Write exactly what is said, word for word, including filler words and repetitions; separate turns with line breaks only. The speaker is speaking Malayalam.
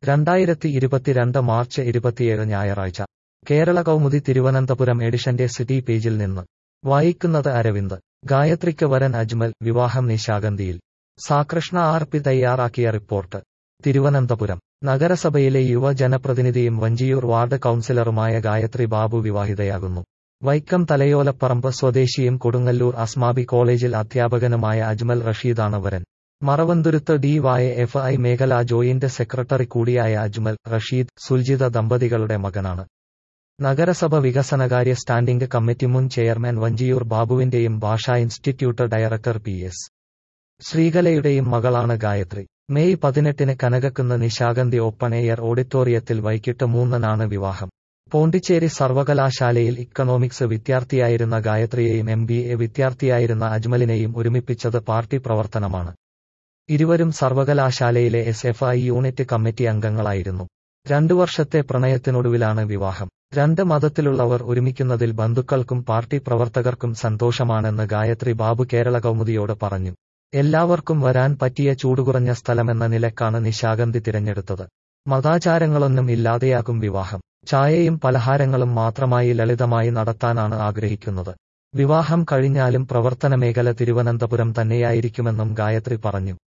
രണ്ടായിരത്തി ഇരുപത്തിരണ്ട് മാർച്ച് ഇരുപത്തിയേഴ് ഞായറാഴ്ച കേരള കൗമുദി തിരുവനന്തപുരം എഡിഷന്റെ സിറ്റി പേജിൽ നിന്ന് വായിക്കുന്നത് അരവിന്ദ്. ഗായത്രിക്ക് വരൻ അജ്മൽ, വിവാഹം നിശാഗന്ധിയിൽ. സാകൃഷ്ണ ആർ പി തയ്യാറാക്കിയ റിപ്പോർട്ട്. തിരുവനന്തപുരം നഗരസഭയിലെ യുവ ജനപ്രതിനിധിയും വഞ്ചിയൂർ വാർഡ് കൗൺസിലറുമായ ഗായത്രി ബാബു വിവാഹിതയാകുന്നു. വൈക്കം തലയോലപ്പറമ്പ് സ്വദേശിയും കൊടുങ്ങല്ലൂർ അസ്മാബി കോളേജിൽ അധ്യാപകനുമായ അജ്മൽ റഷീദാണ് വരൻ. Maravanthuruthu D Y F I മേഖലാ ജോയിന്റ് സെക്രട്ടറി കൂടിയായ അജ്മൽ റഷീദ് സുൽജിത ദമ്പതികളുടെ മകനാണ്. നഗരസഭ വികസനകാര്യ സ്റ്റാൻഡിംഗ് കമ്മിറ്റി മുൻ ചെയർമാൻ വഞ്ചിയൂർ ബാബുവിന്റെയും ഭാഷാ ഇൻസ്റ്റിറ്റ്യൂട്ട് ഡയറക്ടർ പി എസ് ശ്രീകലയുടെയും മകളാണ് ഗായത്രി. മെയ് പതിനെട്ടിന് കനകക്കുന്ന് നിശാഗന്ധി ഓപ്പൺ എയർ ഓഡിറ്റോറിയത്തിൽ വൈകിട്ട് മൂന്നിനാണ് വിവാഹം. പോണ്ടിച്ചേരി സർവകലാശാലയിൽ ഇക്കണോമിക്സ് വിദ്യാർത്ഥിയായിരുന്ന ഗായത്രിയെയും എം ബി എ വിദ്യാർത്ഥിയായിരുന്ന അജ്മലിനെയും ഒരുമിപ്പിച്ചത് പാർട്ടി പ്രവർത്തനമാണ്. ഇരുവരും സർവകലാശാലയിലെ S F I unit committee അംഗങ്ങളായിരുന്നു. രണ്ടു വർഷത്തെ പ്രണയത്തിനൊടുവിലാണ് വിവാഹം. രണ്ട് മതത്തിലുള്ളവർ ഒരുമിക്കുന്നതിൽ ബന്ധുക്കൾക്കും പാർട്ടി പ്രവർത്തകർക്കും സന്തോഷമാണെന്ന് ഗായത്രി ബാബു കേരള കൗമുദിയോട് പറഞ്ഞു. എല്ലാവർക്കും വരാൻ പറ്റിയ ചൂടുകുറഞ്ഞ സ്ഥലമെന്ന നിലക്കാണ് നിശാഗന്ധി തിരഞ്ഞെടുത്തത്. മതാചാരങ്ങളൊന്നും ഇല്ലാതെയാകും വിവാഹം. ചായയും പലഹാരങ്ങളും മാത്രമായി ലളിതമായി നടത്താനാണ് ആഗ്രഹിക്കുന്നത്. വിവാഹം കഴിഞ്ഞാലും പ്രവർത്തന മേഖല തിരുവനന്തപുരം തന്നെയായിരിക്കുമെന്നും ഗായത്രി പറഞ്ഞു.